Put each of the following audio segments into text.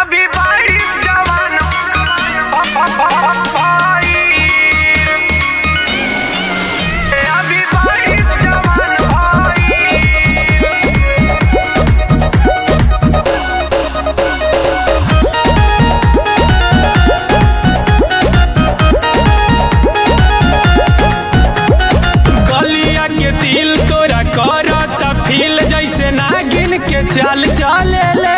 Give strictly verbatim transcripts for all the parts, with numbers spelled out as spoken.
अभी बारिश जवान भाई, अभी बारिश जवान भाई। गलिया के दिल तोरा करता फील जैसे नागिन के चाल चले ले।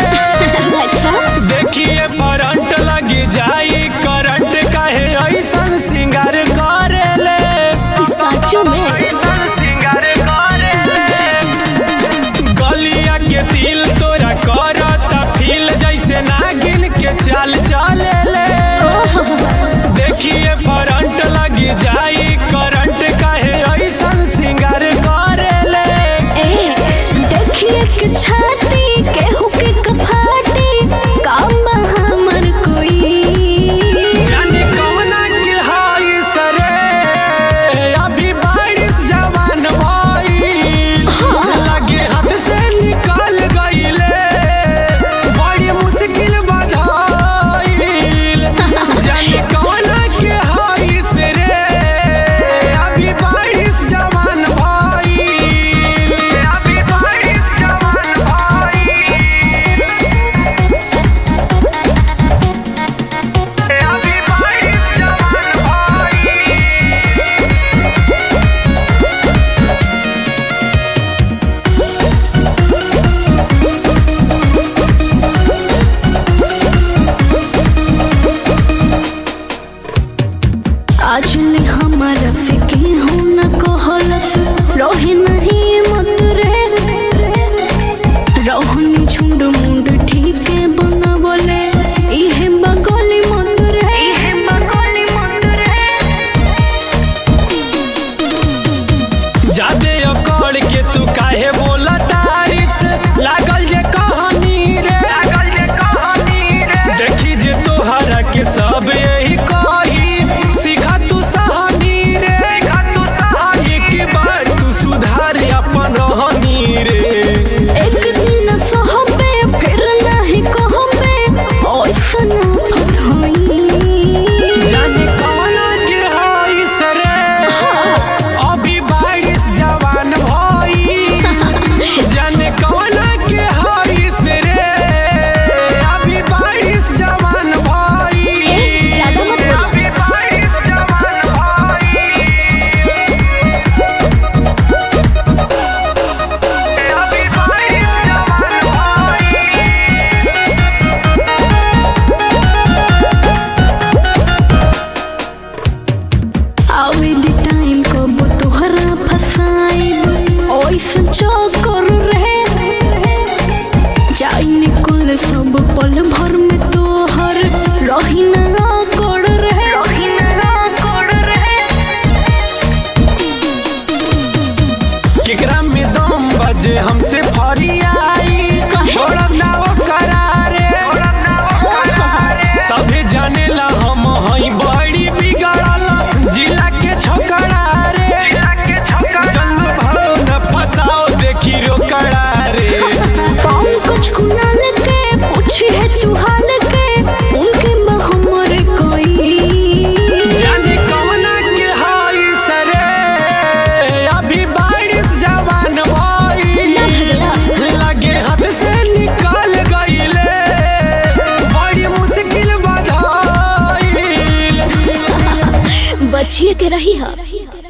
देखिए करंट लगी जाई, करंट काहे ऐसन सिंगार करे ले। सचो में ऐसन सिंगार करे ले। गलिया के दिल तोरा करता फील जैसे नागिन के चाल चले ले। देखिए करंट लगी जाई, करंट काहे ऐसन सिंगार करे ले। ए देखिए के छाती केहू के कफाटी काम हमर कोई जाने कौना के हाय सरे, अभी बारिश जवान भाई। लगे हाथ से निकल गईले, बड़ी मुश्किल बधाइल। जाने कौना के हाय सरे, अभी बारिश जवान भाई, अभी बारिश जवान भाई, अभी बारिश जवान भाई। आज ले हमारा से केहू न कहलस रहे नहीं मत रे। रहनी झुंड मुंड ठीक बनवले इहे बगली मत रे, इहे बगली मत रे। जादे अकड़ के तू काहे बोला तारीस, लागल जे कहानी रे, लागल जे कहानी रे। देखी जे तोहरा के सब यही कही, सीखा तू सहानी रे, सीखा तू सहानी। एक बार तू सुधार अपन रहनी रे। एक दिन सहबे फिर नहीं कहबे ओइसन फथई। जाने कौना के हाय सरे, अभी बारिश जवान भाई। जाने कौना के हाय सरे, अभी बारिश जवान भाई, ए, ज्यादा मत बोलो। अभी बारिश जवान भाई, अभी बारिश जवान भाई। आवेल टाइम कब तोहरा फसाइब ओइसन चक्कर रे। जाई निकल सब पल भर में तोहर रही ना कर रे, रही ना कर रे। केकरा में दम बजे हमसे फरियाई, छोड़ब ना वो करारे, सभे जानेला हम हई बड़ी बिगड़ल जिला के छोकरा रे। चलो भाव न फसाओ देखी रोकड़ा रे। पाऊं कुछ कुनाल के पूछी है तू हाल के उनके हमर कोई। जाने कौना के हाय सरे, अभी बारिश जवान भाई। लगे हाथ से निकल गईले, बड़ी मुश्किल बधाइल। बचिए के रही है।